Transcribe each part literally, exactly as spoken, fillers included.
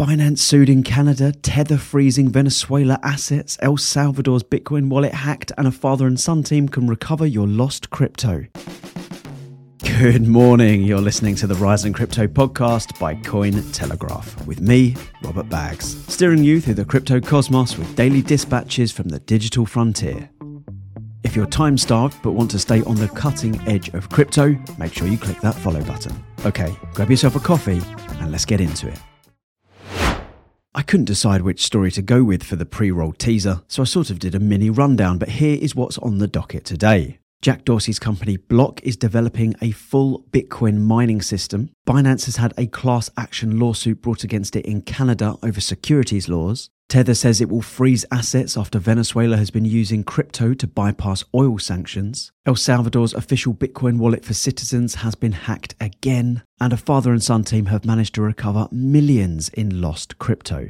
Binance sued in Canada, Tether freezing Venezuela assets, El Salvador's Bitcoin wallet hacked, and a father and son team can recover your lost crypto. Good morning, you're listening to the Rise in Crypto podcast by Cointelegraph, with me, Robert Baggs, steering you through the crypto cosmos with daily dispatches from the digital frontier. If you're time-starved but want to stay on the cutting edge of crypto, make sure you click that follow button. Okay, grab yourself a coffee and let's get into it. I couldn't decide which story to go with for the pre-roll teaser, so I sort of did a mini rundown, but here is what's on the docket today. Jack Dorsey's company Block is developing a full Bitcoin mining system. Binance has had a class action lawsuit brought against it in Canada over securities laws. Tether says it will freeze assets after Venezuela has been using crypto to bypass oil sanctions. El Salvador's official Bitcoin wallet for citizens has been hacked again. And a father and son team have managed to recover millions in lost crypto.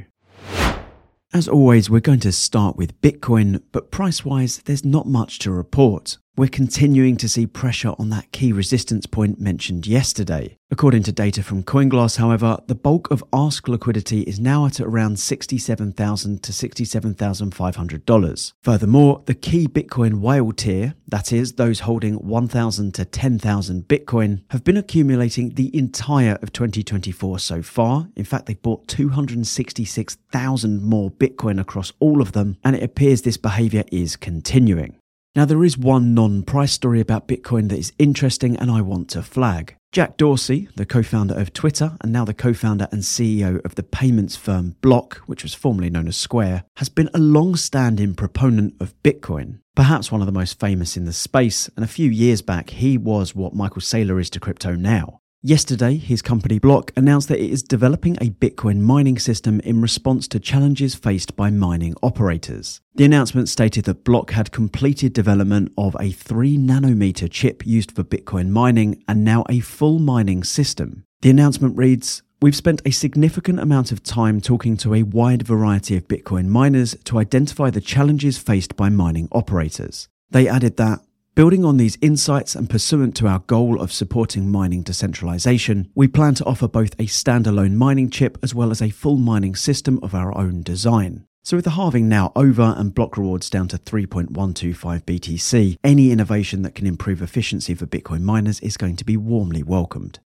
As always, we're going to start with Bitcoin, but price-wise, there's not much to report. We're continuing to see pressure on that key resistance point mentioned yesterday. According to data from CoinGlass, however, the bulk of ask liquidity is now at around sixty-seven thousand to sixty-seven thousand five hundred dollars. Furthermore, the key Bitcoin whale tier, that is, those holding one thousand to ten thousand Bitcoin, have been accumulating the entire of twenty twenty-four so far. In fact, they've bought two hundred sixty-six thousand more Bitcoin across all of them, and it appears this behavior is continuing. Now, there is one non-price story about Bitcoin that is interesting and I want to flag. Jack Dorsey, the co-founder of Twitter and now the co-founder and C E O of the payments firm Block, which was formerly known as Square, has been a long-standing proponent of Bitcoin. Perhaps one of the most famous in the space, and a few years back he was what Michael Saylor is to crypto now. Yesterday, his company Block announced that it is developing a Bitcoin mining system in response to challenges faced by mining operators. The announcement stated that Block had completed development of a three nanometer chip used for Bitcoin mining and now a full mining system. The announcement reads, "We've spent a significant amount of time talking to a wide variety of Bitcoin miners to identify the challenges faced by mining operators." They added that, "Building on these insights and pursuant to our goal of supporting mining decentralization, we plan to offer both a standalone mining chip as well as a full mining system of our own design." So with the halving now over and block rewards down to three point one two five B T C, any innovation that can improve efficiency for Bitcoin miners is going to be warmly welcomed.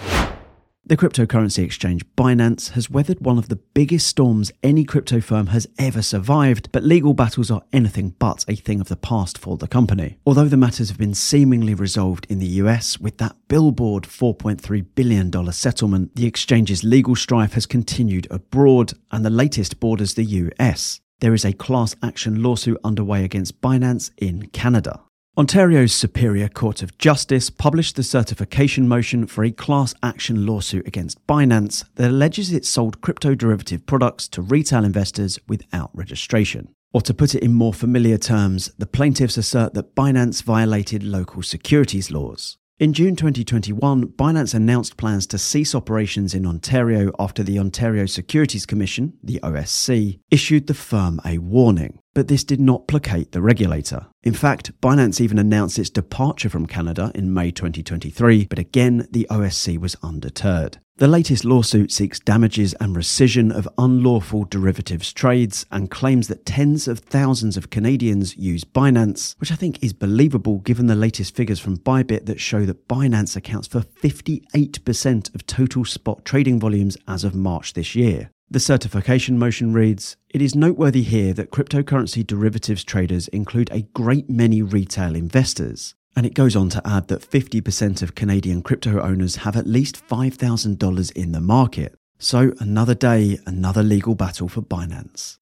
The cryptocurrency exchange Binance has weathered one of the biggest storms any crypto firm has ever survived, but legal battles are anything but a thing of the past for the company. Although the matters have been seemingly resolved in the U S with that billboard four point three billion dollars settlement, the exchange's legal strife has continued abroad, and the latest borders the U S. There is a class action lawsuit underway against Binance in Canada. Ontario's Superior Court of Justice published the certification motion for a class action lawsuit against Binance that alleges it sold crypto derivative products to retail investors without registration. Or to put it in more familiar terms, the plaintiffs assert that Binance violated local securities laws. In June twenty twenty-one, Binance announced plans to cease operations in Ontario after the Ontario Securities Commission, the O S C, issued the firm a warning. But this did not placate the regulator. In fact, Binance even announced its departure from Canada in May twenty twenty-three, but again, the O S C was undeterred. The latest lawsuit seeks damages and rescission of unlawful derivatives trades and claims that tens of thousands of Canadians use Binance, which I think is believable given the latest figures from Bybit that show that Binance accounts for fifty-eight percent of total spot trading volumes as of March this year. The certification motion reads, "It is noteworthy here that cryptocurrency derivatives traders include a great many retail investors." And it goes on to add that fifty percent of Canadian crypto owners have at least five thousand dollars in the market. So another day, another legal battle for Binance.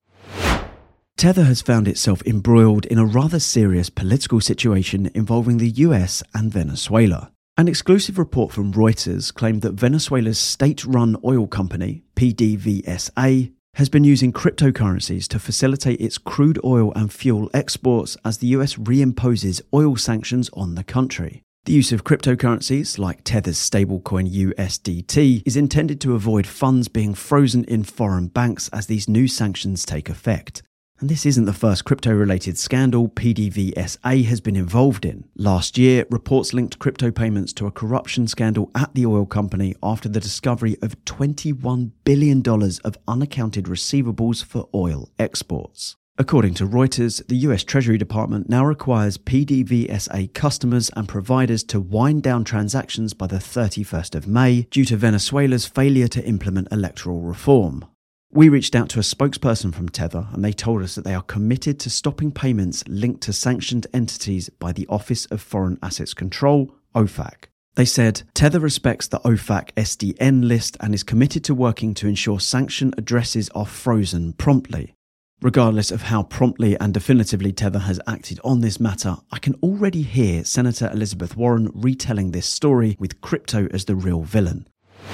Tether has found itself embroiled in a rather serious political situation involving the U S and Venezuela. An exclusive report from Reuters claimed that Venezuela's state-run oil company, P D V S A, has been using cryptocurrencies to facilitate its crude oil and fuel exports as the U S reimposes oil sanctions on the country. The use of cryptocurrencies, like Tether's stablecoin U S D T, is intended to avoid funds being frozen in foreign banks as these new sanctions take effect. And this isn't the first crypto-related scandal P D V S A has been involved in. Last year, reports linked crypto payments to a corruption scandal at the oil company after the discovery of twenty-one billion dollars of unaccounted receivables for oil exports. According to Reuters, the U S Treasury Department now requires P D V S A customers and providers to wind down transactions by the thirty-first of May due to Venezuela's failure to implement electoral reform. We reached out to a spokesperson from Tether and they told us that they are committed to stopping payments linked to sanctioned entities by the Office of Foreign Assets Control, O F A C. They said, Tether respects the O F A C S D N list and is committed to working to ensure sanction addresses are frozen promptly. Regardless of how promptly and definitively Tether has acted on this matter, I can already hear Senator Elizabeth Warren retelling this story with crypto as the real villain.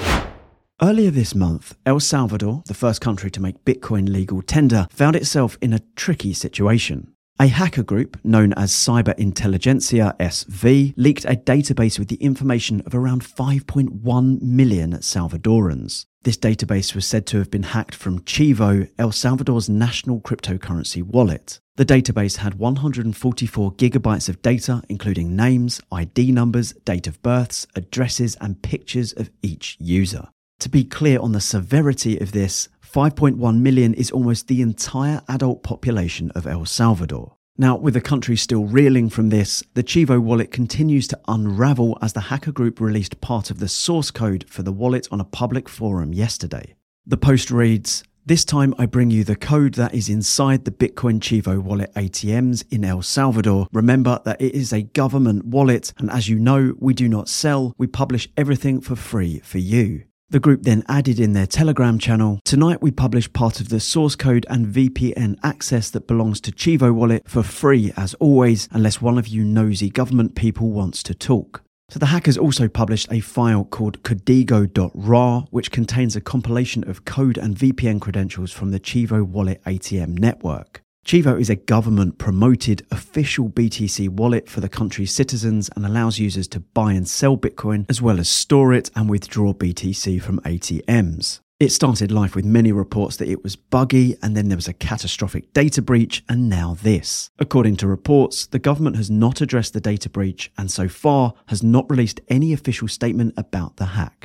Earlier this month, El Salvador, the first country to make Bitcoin legal tender, found itself in a tricky situation. A hacker group known as Cyber Intelligentsia S V leaked a database with the information of around five point one million Salvadorans. This database was said to have been hacked from Chivo, El Salvador's national cryptocurrency wallet. The database had one hundred forty-four gigabytes of data, including names, I D numbers, date of births, addresses, and pictures of each user. To be clear on the severity of this, five point one million is almost the entire adult population of El Salvador. Now, with the country still reeling from this, the Chivo wallet continues to unravel as the hacker group released part of the source code for the wallet on a public forum yesterday. The post reads, "This time I bring you the code that is inside the Bitcoin Chivo wallet A T Ms in El Salvador. Remember that it is a government wallet, and as you know, we do not sell, we publish everything for free for you." The group then added in their Telegram channel, "Tonight we publish part of the source code and V P N access that belongs to Chivo Wallet for free as always, unless one of you nosy government people wants to talk." So the hackers also published a file called codigo dot R A, which contains a compilation of code and V P N credentials from the Chivo Wallet A T M network. Chivo is a government-promoted official B T C wallet for the country's citizens and allows users to buy and sell Bitcoin as well as store it and withdraw B T C from A T Ms. It started life with many reports that it was buggy, and then there was a catastrophic data breach, and now this. According to reports, the government has not addressed the data breach and so far has not released any official statement about the hack.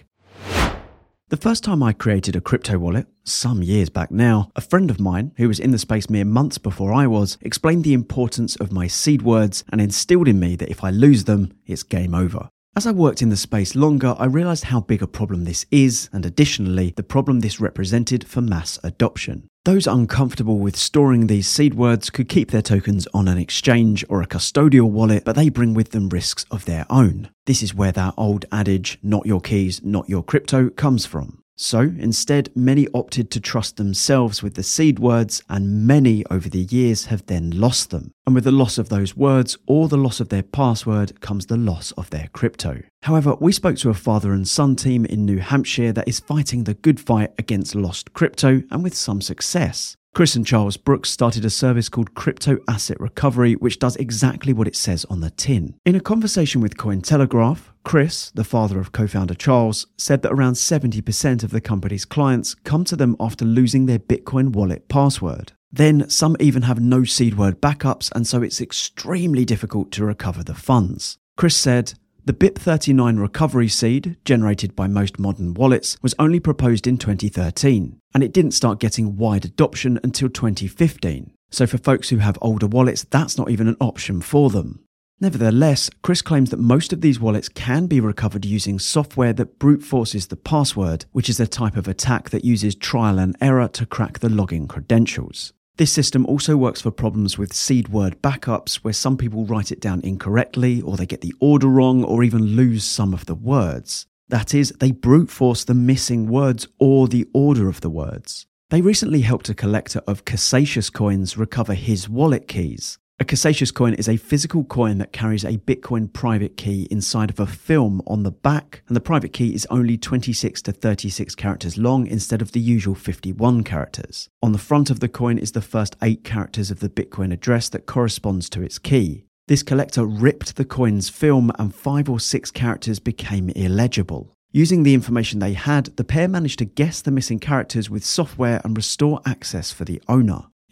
The first time I created a crypto wallet, some years back now, a friend of mine, who was in the space mere months before I was, explained the importance of my seed words and instilled in me that if I lose them, it's game over. As I worked in the space longer, I realised how big a problem this is, and additionally, the problem this represented for mass adoption. Those uncomfortable with storing these seed words could keep their tokens on an exchange or a custodial wallet, but they bring with them risks of their own. This is where that old adage, not your keys, not your crypto, comes from. So instead, many opted to trust themselves with the seed words, and many over the years have then lost them. And with the loss of those words or the loss of their password comes the loss of their crypto. However, we spoke to a father and son team in New Hampshire that is fighting the good fight against lost crypto, and with some success. Chris and Charles Brooks started a service called Crypto Asset Recovery, which does exactly what it says on the tin. In a conversation with Cointelegraph, Chris, the father of co-founder Charles, said that around seventy percent of the company's clients come to them after losing their Bitcoin wallet password. Then some even have no seed word backups, and so it's extremely difficult to recover the funds. Chris said, "The B I P thirty-nine recovery seed, generated by most modern wallets, was only proposed in twenty thirteen, and it didn't start getting wide adoption until twenty fifteen. So for folks who have older wallets, that's not even an option for them." Nevertheless, Chris claims that most of these wallets can be recovered using software that brute forces the password, which is a type of attack that uses trial and error to crack the login credentials. This system also works for problems with seed word backups, where some people write it down incorrectly, or they get the order wrong, or even lose some of the words. That is, they brute force the missing words or the order of the words. They recently helped a collector of Casasius coins recover his wallet keys. A Casasius coin is a physical coin that carries a Bitcoin private key inside of a film on the back, and the private key is only twenty-six to thirty-six characters long instead of the usual fifty-one characters. On the front of the coin is the first eight characters of the Bitcoin address that corresponds to its key. This collector ripped the coin's film and five or six characters became illegible. Using the information they had, the pair managed to guess the missing characters with software and restore access for the owner.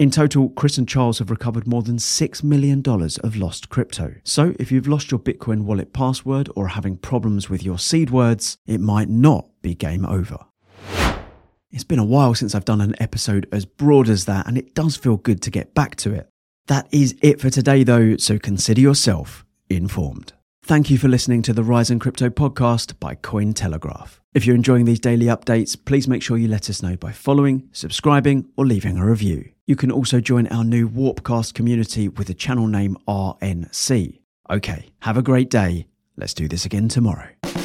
In total, Chris and Charles have recovered more than six million dollars of lost crypto. So if you've lost your Bitcoin wallet password or are having problems with your seed words, it might not be game over. It's been a while since I've done an episode as broad as that, and it does feel good to get back to it. That is it for today though, so consider yourself informed. Thank you for listening to the Rise in Crypto podcast by Cointelegraph. If you're enjoying these daily updates, please make sure you let us know by following, subscribing, or leaving a review. You can also join our new Warpcast community with the channel name R N C. Okay, have a great day. Let's do this again tomorrow.